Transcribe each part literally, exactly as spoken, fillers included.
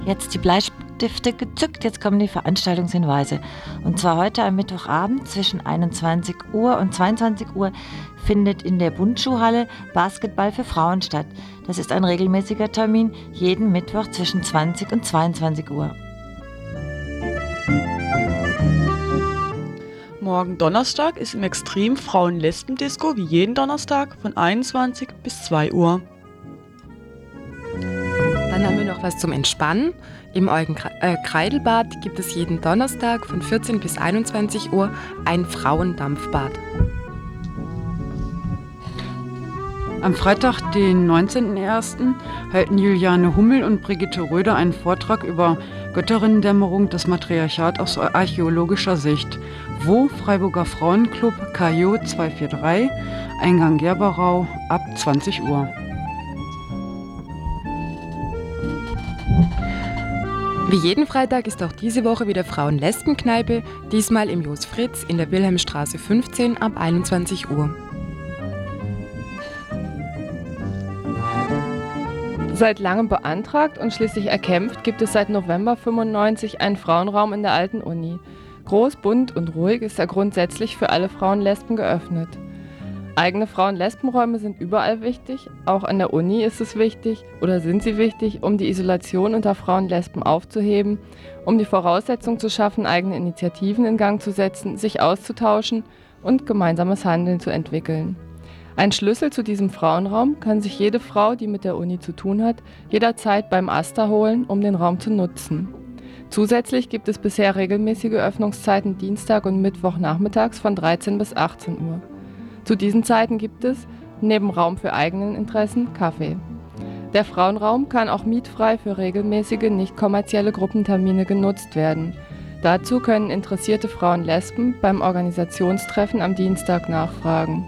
Jetzt die Bleistifte gezückt, jetzt kommen die Veranstaltungshinweise. Und zwar heute am Mittwochabend zwischen einundzwanzig Uhr und zweiundzwanzig Uhr findet in der Bundschuhhalle Basketball für Frauen statt. Das ist ein regelmäßiger Termin, jeden Mittwoch zwischen zwanzig und zweiundzwanzig Uhr. Morgen Donnerstag ist im Extrem Frauen-Lesben-Disco wie jeden Donnerstag von einundzwanzig bis zwei Uhr. Dann haben wir noch was zum Entspannen. Im Eugen äh, Kreidelbad gibt es jeden Donnerstag von vierzehn bis einundzwanzig Uhr ein Frauendampfbad. Am Freitag, den neunzehnten ersten halten Juliane Hummel und Brigitte Röder einen Vortrag über Götterinnendämmerung, das Matriarchat aus archäologischer Sicht. Wo? Freiburger Frauenclub, K J zweihundertdreiundvierzig, Eingang Gerberau, ab zwanzig Uhr. Wie jeden Freitag ist auch diese Woche wieder Frauen-Lesben-Kneipe, diesmal im Jos Fritz in der Wilhelmstraße fünfzehn ab einundzwanzig Uhr. Seit langem beantragt und schließlich erkämpft, gibt es seit November fünfundneunzig einen Frauenraum in der Alten Uni. Groß, bunt und ruhig ist er grundsätzlich für alle Frauen-Lesben geöffnet. Eigene Frauen-Lesben-Räume sind überall wichtig, auch an der Uni ist es wichtig oder sind sie wichtig, um die Isolation unter Frauen-Lesben aufzuheben, um die Voraussetzung zu schaffen, eigene Initiativen in Gang zu setzen, sich auszutauschen und gemeinsames Handeln zu entwickeln. Ein Schlüssel zu diesem Frauenraum kann sich jede Frau, die mit der Uni zu tun hat, jederzeit beim AStA holen, um den Raum zu nutzen. Zusätzlich gibt es bisher regelmäßige Öffnungszeiten Dienstag und Mittwoch nachmittags von dreizehn bis achtzehn Uhr. Zu diesen Zeiten gibt es, neben Raum für eigenen Interessen, Kaffee. Der Frauenraum kann auch mietfrei für regelmäßige, nicht kommerzielle Gruppentermine genutzt werden. Dazu können interessierte Frauen-Lesben beim Organisationstreffen am Dienstag nachfragen.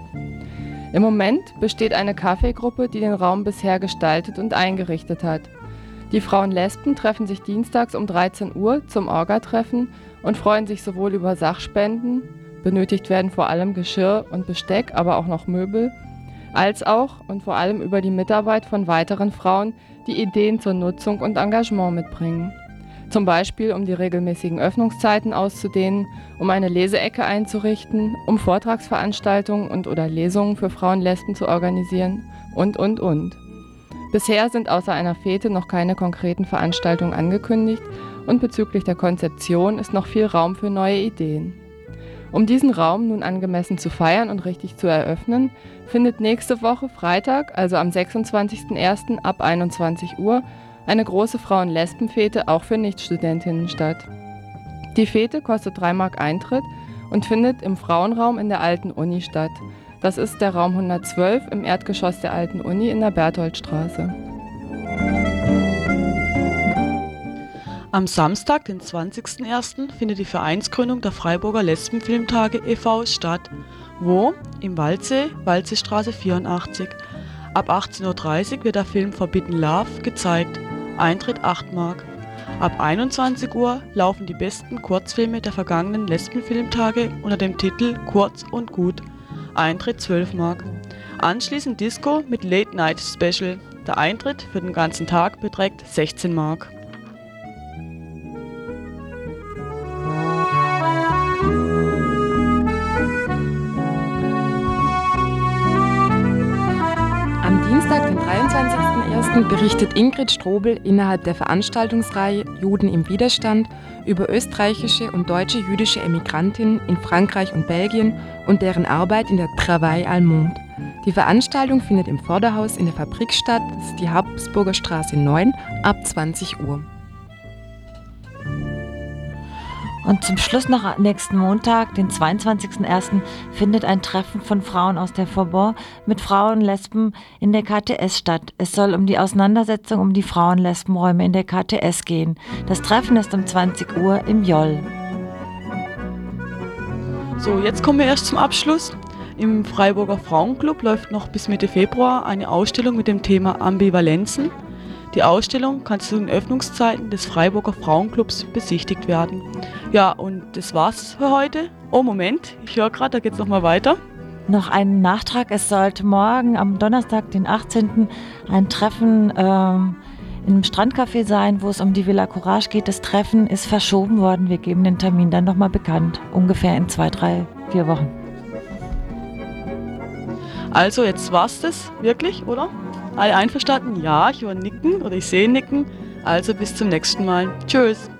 Im Moment besteht eine Kaffeegruppe, die den Raum bisher gestaltet und eingerichtet hat. Die Frauen-Lesben treffen sich dienstags um dreizehn Uhr zum Orga-Treffen und freuen sich sowohl über Sachspenden, benötigt werden vor allem Geschirr und Besteck, aber auch noch Möbel, als auch und vor allem über die Mitarbeit von weiteren Frauen, die Ideen zur Nutzung und Engagement mitbringen. Zum Beispiel, um die regelmäßigen Öffnungszeiten auszudehnen, um eine Leseecke einzurichten, um Vortragsveranstaltungen und oder Lesungen für Frauen-Lesben zu organisieren und, und, und. Bisher sind außer einer Fete noch keine konkreten Veranstaltungen angekündigt und bezüglich der Konzeption ist noch viel Raum für neue Ideen. Um diesen Raum nun angemessen zu feiern und richtig zu eröffnen, findet nächste Woche Freitag, also am sechsundzwanzigsten ersten ab einundzwanzig Uhr, eine große Frauen-Lesben-Fete auch für Nichtstudentinnen statt. Die Fete kostet drei Mark Eintritt und findet im Frauenraum in der Alten Uni statt. Das ist der Raum hundertzwölf im Erdgeschoss der Alten Uni in der Bertholdstraße. Am Samstag, den zwanzigsten ersten findet die Vereinsgründung der Freiburger Lesbenfilmtage e V statt. Wo? Im Waldsee, Waldseestraße vierundachtzig. Ab achtzehn Uhr dreißig wird der Film Forbidden Love gezeigt. Eintritt acht Mark. Ab einundzwanzig Uhr laufen die besten Kurzfilme der vergangenen Lesbenfilmtage unter dem Titel Kurz und Gut. Eintritt zwölf Mark. Anschließend Disco mit Late Night Special. Der Eintritt für den ganzen Tag beträgt sechzehn Mark. Am Dienstag, den dreiundzwanzigsten ersten berichtet Ingrid Strobel innerhalb der Veranstaltungsreihe Juden im Widerstand über österreichische und deutsche jüdische Emigrantinnen in Frankreich und Belgien und deren Arbeit in der Travail Allemande. Die Veranstaltung findet im Vorderhaus in der Fabrik statt, das ist die Habsburger Straße neun, ab zwanzig Uhr. Und zum Schluss noch nächsten Montag, den zweiundzwanzigsten ersten findet ein Treffen von Frauen aus der Faubourg mit Frauen-Lesben in der K T S statt. Es soll um die Auseinandersetzung um die Frauen-Lesben-Räume in der K T S gehen. Das Treffen ist um zwanzig Uhr im Joll. So, jetzt kommen wir erst zum Abschluss. Im Freiburger Frauenclub läuft noch bis Mitte Februar eine Ausstellung mit dem Thema Ambivalenzen. Die Ausstellung kann zu den Öffnungszeiten des Freiburger Frauenclubs besichtigt werden. Ja, und das war's für heute. Oh, Moment, ich höre gerade, da geht's nochmal weiter. Noch einen Nachtrag, es sollte morgen am Donnerstag, den achtzehnten ein Treffen ähm, im Strandcafé sein, wo es um die Villa Courage geht. Das Treffen ist verschoben worden. Wir geben den Termin dann nochmal bekannt. Ungefähr in zwei, drei, vier Wochen. Also jetzt war's das, wirklich, oder? Alle einverstanden? Ja, ich höre nicken oder ich sehe nicken. Also bis zum nächsten Mal. Tschüss.